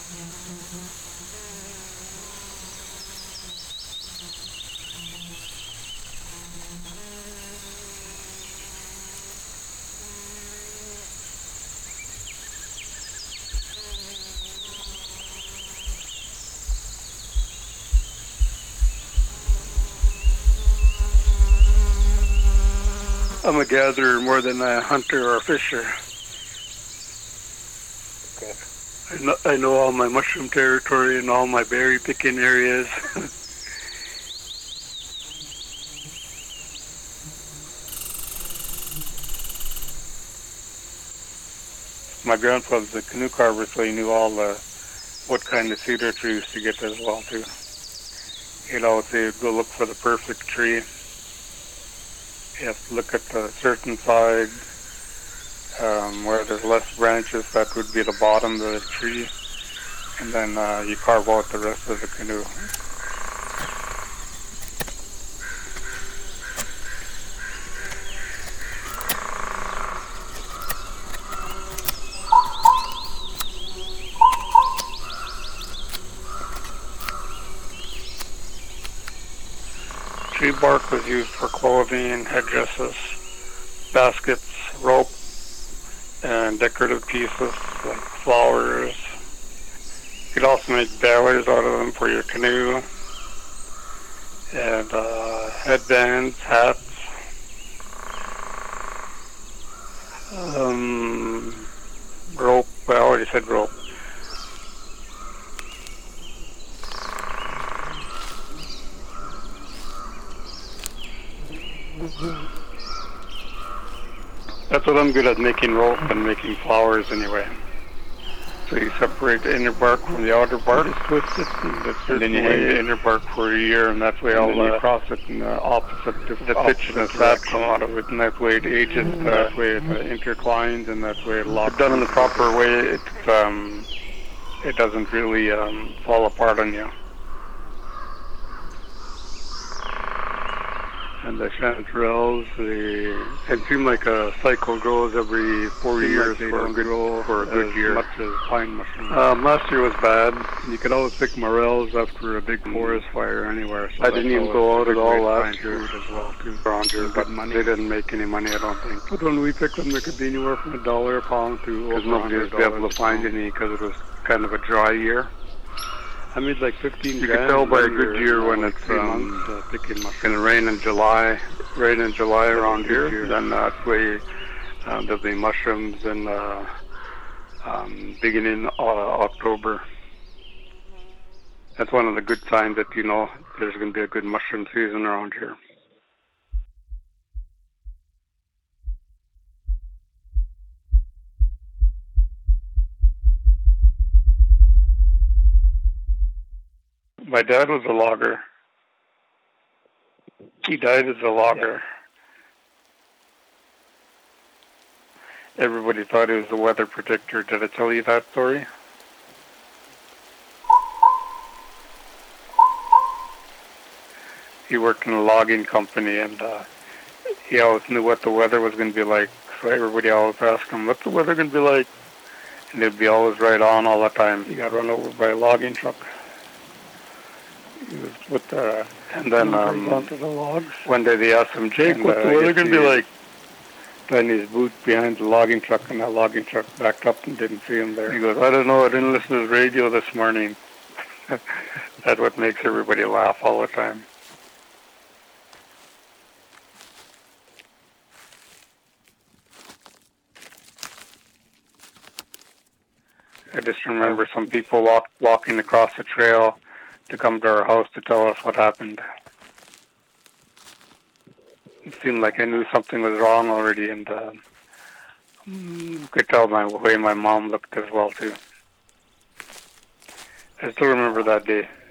I'm a gatherer more than a hunter or a fisher. Okay. I know all my mushroom territory and all my berry picking areas. My grandfather's a canoe carver, so he knew all what kind of cedar trees to get as well too. He'd always say, go look for the perfect tree. You have to look at the certain side where there's less branches. That would be the bottom of the tree, and then you carve out the rest of the canoe. Tree bark was used for clothing, headdresses, baskets, rope, and decorative pieces like flowers. You could also make bellies out of them for your canoe, and headbands, hats, rope. Well, I already said rope. That's what I'm good at, making rope and making flowers anyway. So you separate the inner bark from the outer bark, just twist it, and then you hang the inner bark for a year, and that's way all you cross it in the opposite, the pitch and the sap come out of it, and that way it ages, that way it intertwines, and that way it locks. Done in the proper way, it doesn't really fall apart on you. And the chanterelles, it seems like a cycle grows every 4 years for a good year. Much as pine mushrooms. Last year was bad. You could always pick morels after a big forest fire anywhere. So I didn't even go out at all last year as well, too. Around here, but they didn't make any money, I don't think. But when we picked them, they could be anywhere from $1 a pound to over $100. Because nobody was able to find any because it was kind of a dry year. I made like 15 grand. You can tell by a good year when it's going to rain in July. Around here. Then that way there'll be mushrooms in beginning October. That's one of the good signs that you know there's going to be a good mushroom season around here. My dad was a logger. He died as a logger. Yeah. Everybody thought he was a weather predictor. Did I tell you that story? He worked in a logging company, and he always knew what the weather was going to be like. So everybody always asked him, what's the weather going to be like? And they'd be always right on all the time. He got run over by a logging truck. He was with and then onto the logs. One day they asked him, Jake, what's the weather going to be like? Then his boot behind the logging truck, and that logging truck backed up and didn't see him there. He goes, I don't know, I didn't listen to the radio this morning. That's what makes everybody laugh all the time. I just remember some people walking across the trail to come to our house to tell us what happened. It seemed like I knew something was wrong already, and could tell the way my mom looked as well, too. I still remember that day.